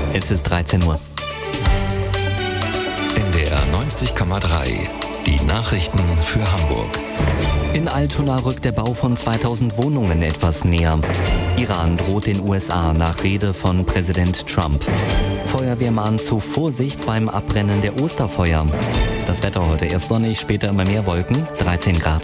Es ist 13 Uhr. NDR 90,3. Die Nachrichten für Hamburg. In Altona rückt der Bau von 2000 Wohnungen etwas näher. Iran droht den USA nach Rede von Präsident Trump. Feuerwehr mahnt zu Vorsicht beim Abbrennen der Osterfeuer. Das Wetter heute erst sonnig, später immer mehr Wolken, 13 Grad.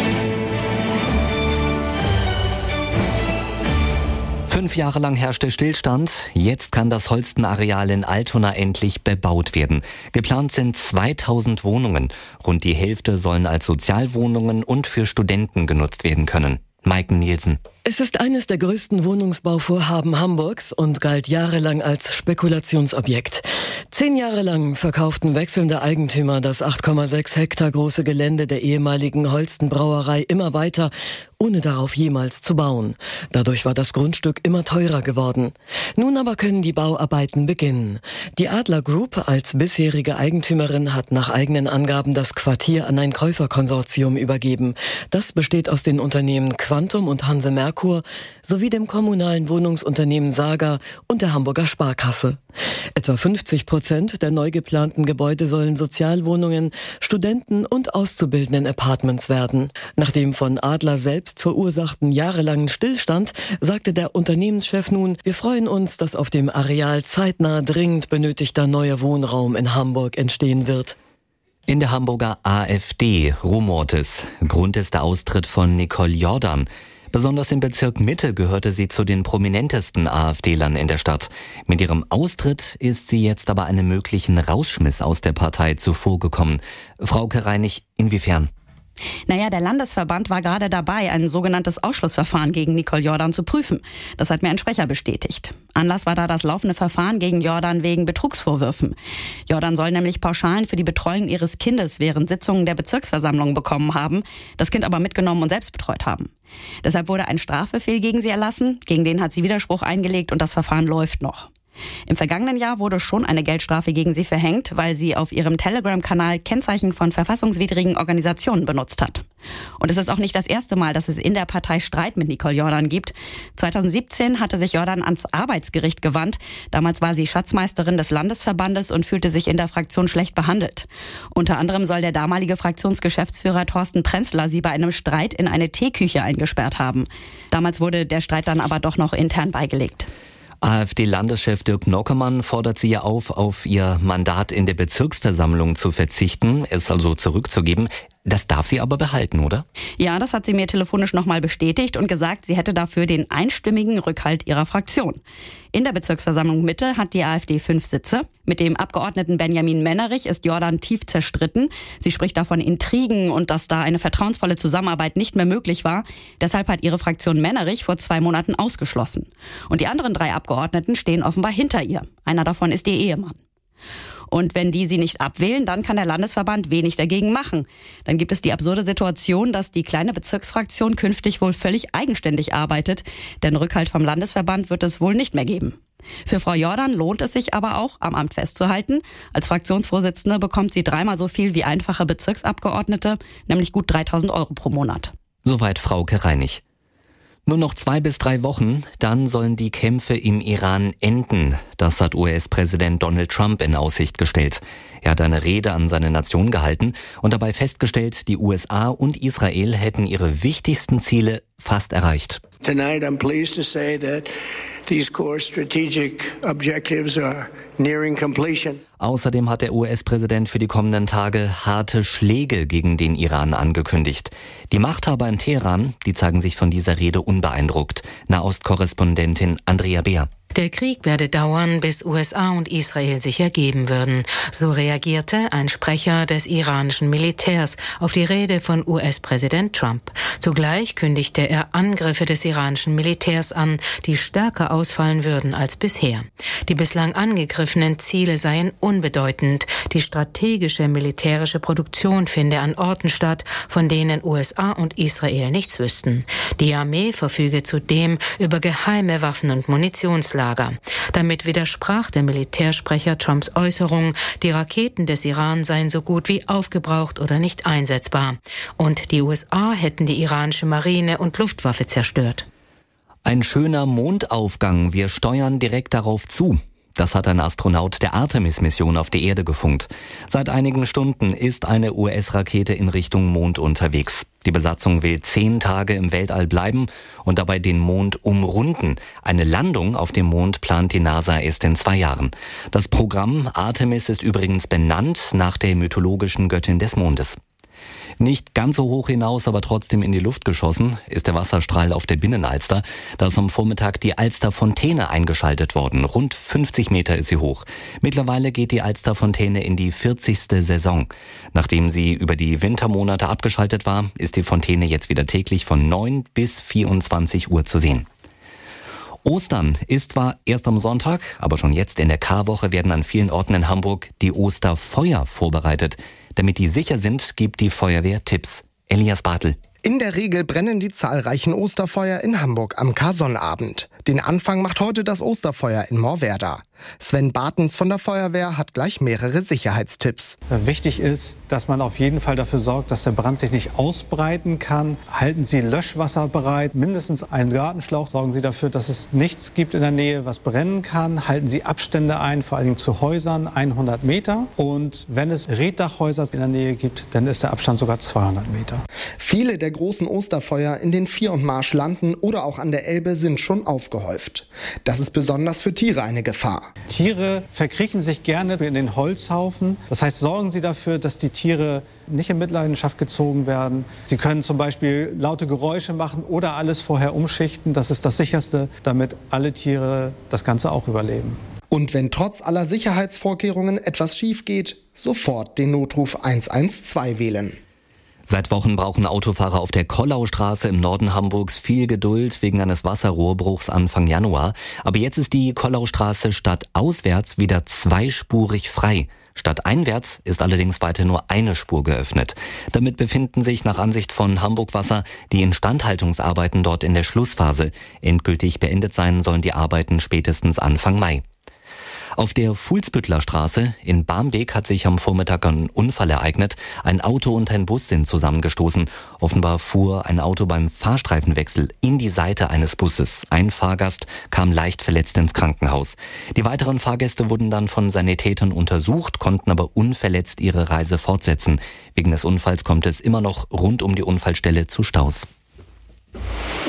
5 Jahre lang herrschte Stillstand. Jetzt kann das Holstenareal in Altona endlich bebaut werden. Geplant sind 2000 Wohnungen. Rund die Hälfte sollen als Sozialwohnungen und für Studenten genutzt werden können. Maiken Nielsen. Es ist eines der größten Wohnungsbauvorhaben Hamburgs und galt jahrelang als Spekulationsobjekt. 10 Jahre lang verkauften wechselnde Eigentümer das 8,6 Hektar große Gelände der ehemaligen Holsten-Brauerei immer weiter, ohne darauf jemals zu bauen. Dadurch war das Grundstück immer teurer geworden. Nun aber können die Bauarbeiten beginnen. Die Adler Group als bisherige Eigentümerin hat nach eigenen Angaben das Quartier an ein Käuferkonsortium übergeben. Das besteht aus den Unternehmen Quantum und Hanse Merkur sowie dem kommunalen Wohnungsunternehmen Saga und der Hamburger Sparkasse. Etwa 50% der neu geplanten Gebäude sollen Sozialwohnungen, Studenten- und Auszubildenden-Apartments werden. Nach dem von Adler selbst verursachten jahrelangen Stillstand sagte der Unternehmenschef nun: Wir freuen uns, dass auf dem Areal zeitnah dringend benötigter neuer Wohnraum in Hamburg entstehen wird. In der Hamburger AfD rumort es. Grund ist der Austritt von Nicole Jordan. Besonders im Bezirk Mitte gehörte sie zu den prominentesten AfDlern in der Stadt. Mit ihrem Austritt ist sie jetzt aber einem möglichen Rausschmiss aus der Partei zuvorgekommen. Frauke Reinig, inwiefern? Naja, der Landesverband war gerade dabei, ein sogenanntes Ausschlussverfahren gegen Nicole Jordan zu prüfen. Das hat mir ein Sprecher bestätigt. Anlass war da das laufende Verfahren gegen Jordan wegen Betrugsvorwürfen. Jordan soll nämlich Pauschalen für die Betreuung ihres Kindes während Sitzungen der Bezirksversammlung bekommen haben, das Kind aber mitgenommen und selbst betreut haben. Deshalb wurde ein Strafbefehl gegen sie erlassen, gegen den hat sie Widerspruch eingelegt und das Verfahren läuft noch. Im vergangenen Jahr wurde schon eine Geldstrafe gegen sie verhängt, weil sie auf ihrem Telegram-Kanal Kennzeichen von verfassungswidrigen Organisationen benutzt hat. Und es ist auch nicht das erste Mal, dass es in der Partei Streit mit Nicole Jordan gibt. 2017 hatte sich Jordan ans Arbeitsgericht gewandt. Damals war sie Schatzmeisterin des Landesverbandes und fühlte sich in der Fraktion schlecht behandelt. Unter anderem soll der damalige Fraktionsgeschäftsführer Thorsten Prenzler sie bei einem Streit in eine Teeküche eingesperrt haben. Damals wurde der Streit dann aber doch noch intern beigelegt. AfD-Landeschef Dirk Nockemann fordert sie ja auf ihr Mandat in der Bezirksversammlung zu verzichten, es also zurückzugeben. Das darf sie aber behalten, oder? Ja, das hat sie mir telefonisch nochmal bestätigt und gesagt, sie hätte dafür den einstimmigen Rückhalt ihrer Fraktion. In der Bezirksversammlung Mitte hat die AfD 5 Sitze. Mit dem Abgeordneten Benjamin Mennerich ist Jordan tief zerstritten. Sie spricht davon Intrigen und dass da eine vertrauensvolle Zusammenarbeit nicht mehr möglich war. Deshalb hat ihre Fraktion Mennerich vor 2 Monaten ausgeschlossen. Und die anderen 3 Abgeordneten stehen offenbar hinter ihr. Einer davon ist ihr Ehemann. Und wenn die sie nicht abwählen, dann kann der Landesverband wenig dagegen machen. Dann gibt es die absurde Situation, dass die kleine Bezirksfraktion künftig wohl völlig eigenständig arbeitet. Denn Rückhalt vom Landesverband wird es wohl nicht mehr geben. Für Frau Jordan lohnt es sich aber auch, am Amt festzuhalten. Als Fraktionsvorsitzende bekommt sie 3-mal so viel wie einfache Bezirksabgeordnete, nämlich gut 3.000 € pro Monat. Soweit Frauke Reinig. Nur noch 2 bis 3 Wochen, dann sollen die Kämpfe im Iran enden. Das hat US-Präsident Donald Trump in Aussicht gestellt. Er hat eine Rede an seine Nation gehalten und dabei festgestellt, die USA und Israel hätten ihre wichtigsten Ziele fast erreicht. Tonight I'm pleased to say that these core strategic objectives are nearing completion. Außerdem hat der US-Präsident für die kommenden Tage harte Schläge gegen den Iran angekündigt. Die Machthaber in Teheran, die zeigen sich von dieser Rede unbeeindruckt. Nahostkorrespondentin Andrea Beer. Der Krieg werde dauern, bis USA und Israel sich ergeben würden. So reagierte ein Sprecher des iranischen Militärs auf die Rede von US-Präsident Trump. Zugleich kündigte er Angriffe des iranischen Militärs an, die stärker ausfallen würden als bisher. Die bislang angegriffenen Ziele seien unbedeutend. Die strategische militärische Produktion finde an Orten statt, von denen USA und Israel nichts wüssten. Die Armee verfüge zudem über geheime Waffen- und Munitionslager. Damit widersprach der Militärsprecher Trumps Äußerung, die Raketen des Iran seien so gut wie aufgebraucht oder nicht einsetzbar. Und die USA hätten die iranische Marine und Luftwaffe zerstört. Ein schöner Mondaufgang, wir steuern direkt darauf zu. Das hat ein Astronaut der Artemis-Mission auf die Erde gefunkt. Seit einigen Stunden ist eine US-Rakete in Richtung Mond unterwegs. Die Besatzung will 10 Tage im Weltall bleiben und dabei den Mond umrunden. Eine Landung auf dem Mond plant die NASA erst in 2 Jahren. Das Programm Artemis ist übrigens benannt nach der mythologischen Göttin des Mondes. Nicht ganz so hoch hinaus, aber trotzdem in die Luft geschossen ist der Wasserstrahl auf der Binnenalster. Da ist am Vormittag die Alster-Fontäne eingeschaltet worden. Rund 50 Meter ist sie hoch. Mittlerweile geht die Alster-Fontäne in die 40. Saison. Nachdem sie über die Wintermonate abgeschaltet war, ist die Fontäne jetzt wieder täglich von 9 bis 24 Uhr zu sehen. Ostern ist zwar erst am Sonntag, aber schon jetzt in der Karwoche werden an vielen Orten in Hamburg die Osterfeuer vorbereitet. Damit die sicher sind, gibt die Feuerwehr Tipps. Elias Bartel. In der Regel brennen die zahlreichen Osterfeuer in Hamburg am Kar-Sonnabend. Den Anfang macht heute das Osterfeuer in Moorwerda. Sven Bartens von der Feuerwehr hat gleich mehrere Sicherheitstipps. Wichtig ist, dass man auf jeden Fall dafür sorgt, dass der Brand sich nicht ausbreiten kann. Halten Sie Löschwasser bereit, mindestens einen Gartenschlauch. Sorgen Sie dafür, dass es nichts gibt in der Nähe, was brennen kann. Halten Sie Abstände ein, vor allen Dingen zu Häusern, 100 Meter. Und wenn es Reetdachhäuser in der Nähe gibt, dann ist der Abstand sogar 200 Meter. Viele der großen Osterfeuer in den Vier- und Marschlanden oder auch an der Elbe sind schon aufgehäuft. Das ist besonders für Tiere eine Gefahr. Tiere verkriechen sich gerne in den Holzhaufen. Das heißt, sorgen Sie dafür, dass die Tiere nicht in Mitleidenschaft gezogen werden. Sie können zum Beispiel laute Geräusche machen oder alles vorher umschichten. Das ist das Sicherste, damit alle Tiere das Ganze auch überleben. Und wenn trotz aller Sicherheitsvorkehrungen etwas schief geht, sofort den Notruf 112 wählen. Seit Wochen brauchen Autofahrer auf der Kollaustraße im Norden Hamburgs viel Geduld wegen eines Wasserrohrbruchs Anfang Januar. Aber jetzt ist die Kollaustraße stadtauswärts wieder zweispurig frei. Stadteinwärts ist allerdings weiter nur eine Spur geöffnet. Damit befinden sich nach Ansicht von Hamburg Wasser die Instandhaltungsarbeiten dort in der Schlussphase. Endgültig beendet sein sollen die Arbeiten spätestens Anfang Mai. Auf der Fuhlsbüttler Straße in Barmbek hat sich am Vormittag ein Unfall ereignet. Ein Auto und ein Bus sind zusammengestoßen. Offenbar fuhr ein Auto beim Fahrstreifenwechsel in die Seite eines Busses. Ein Fahrgast kam leicht verletzt ins Krankenhaus. Die weiteren Fahrgäste wurden dann von Sanitätern untersucht, konnten aber unverletzt ihre Reise fortsetzen. Wegen des Unfalls kommt es immer noch rund um die Unfallstelle zu Staus.